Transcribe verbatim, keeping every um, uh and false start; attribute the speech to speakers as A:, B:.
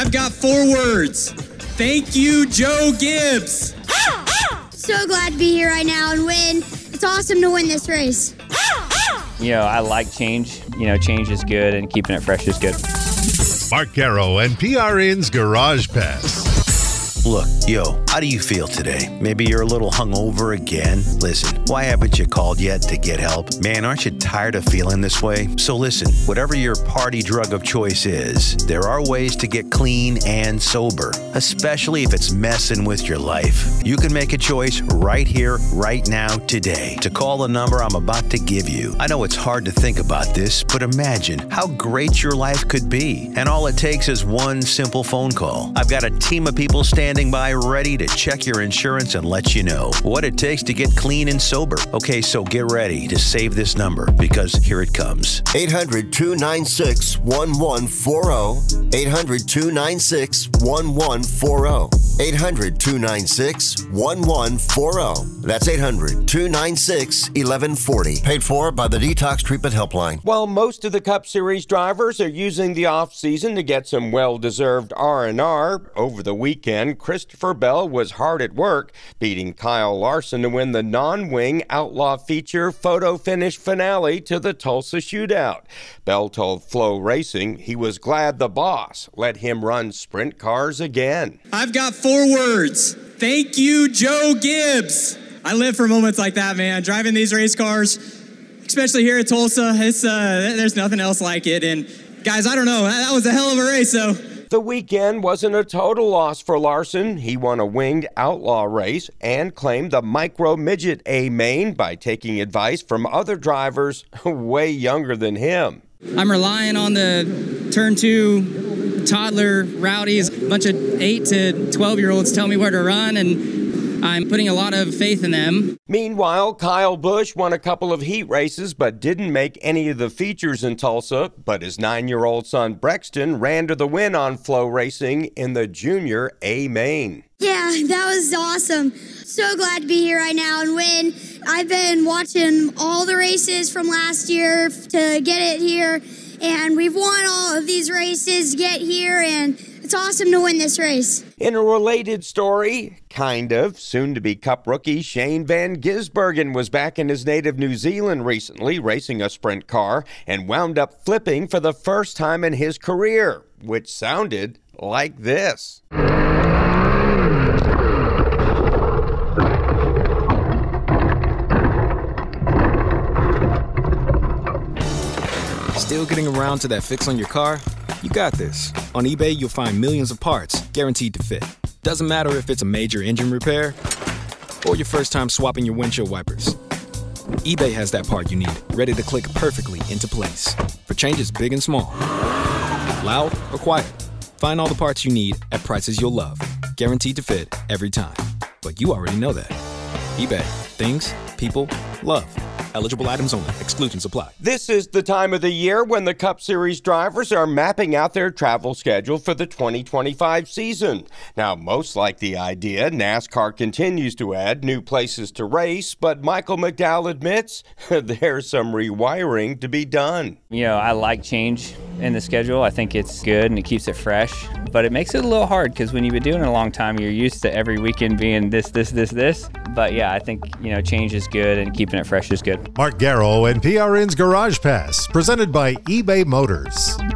A: I've got four words. Thank you, Joe Gibbs.
B: So glad to be here right now and win. It's awesome to win this race.
C: You know, I like change. You know, change is good and keeping it fresh is good.
D: Mark Garrow and P R N's Garage Pass.
E: Look, yo, how do you feel today? Maybe you're a little hungover again? Listen, why haven't you called yet to get help? Man, aren't you tired of feeling this way? So listen, whatever your party drug of choice is, there are ways to get clean and sober, especially if it's messing with your life. You can make a choice right here, right now, today, to call the number I'm about to give you. I know it's hard to think about this, but imagine how great your life could be. And all it takes is one simple phone call. I've got a team of people standing by ready to check your insurance and let you know what it takes to get clean and sober. Okay, so get ready to save this number because here it comes.
F: eight hundred, two nine six, one one four zero. eight hundred, two nine six, one one four zero. eight hundred, two nine six, one one four zero. That's eight hundred, two nine six, one one four zero. Paid for by the Detox Treatment Helpline.
G: While most of the Cup Series drivers are using the off-season to get some well-deserved R and R, over the weekend, Christopher Bell was hard at work, beating Kyle Larson to win the non-wing Outlaw Feature photo finish finale to the Tulsa Shootout. Bell told Flow Racing he was glad the boss let him run sprint cars again.
A: I've got four words. Thank you, Joe Gibbs. I live for moments like that, man. Driving these race cars, especially here at Tulsa, it's uh, there's nothing else like it. And guys, I don't know, that was a hell of a race, though.
G: The weekend wasn't a total loss for Larson. He won a winged outlaw race and claimed the micro midget A main by taking advice from other drivers way younger than him.
H: I'm relying on the turn two toddler rowdies. A bunch of eight to twelve year olds tell me where to run, and I'm putting a lot of faith in them.
G: Meanwhile, Kyle Busch won a couple of heat races but didn't make any of the features in Tulsa. But his nine-year-old son Brexton ran to the win on Flow Racing in the Junior A main.
B: Yeah, that was awesome. So glad to be here right now and win. I've been watching all the races from last year to get it here, and we've won all of these races to get here, and it's awesome to win this race.
G: In a related story, kind of, soon-to-be Cup rookie Shane Van Gisbergen was back in his native New Zealand recently racing a sprint car and wound up flipping for the first time in his career, which sounded like this.
I: Still getting around to that fix on your car? You got this. On eBay, you'll find millions of parts guaranteed to fit. Doesn't matter if it's a major engine repair or your first time swapping your windshield wipers. eBay has that part you need, ready to click perfectly into place for changes big and small. Loud or quiet, find all the parts you need at prices you'll love. Guaranteed to fit every time. But you already know that. eBay. Things, people, love. Eligible items only. Exclusions apply.
G: This is the time of the year when the Cup Series drivers are mapping out their travel schedule for the twenty twenty-five season. Now, most like the idea, NASCAR continues to add new places to race, but Michael McDowell admits there's some rewiring to be done.
C: You know, I like change in the schedule. I think it's good and it keeps it fresh, but it makes it a little hard because when you've been doing it a long time, you're used to every weekend being this, this, this, this. But yeah, I think, you know, change is good and keeping it fresh is good.
D: Mark Garrow and P R N's Garage Pass, presented by eBay Motors.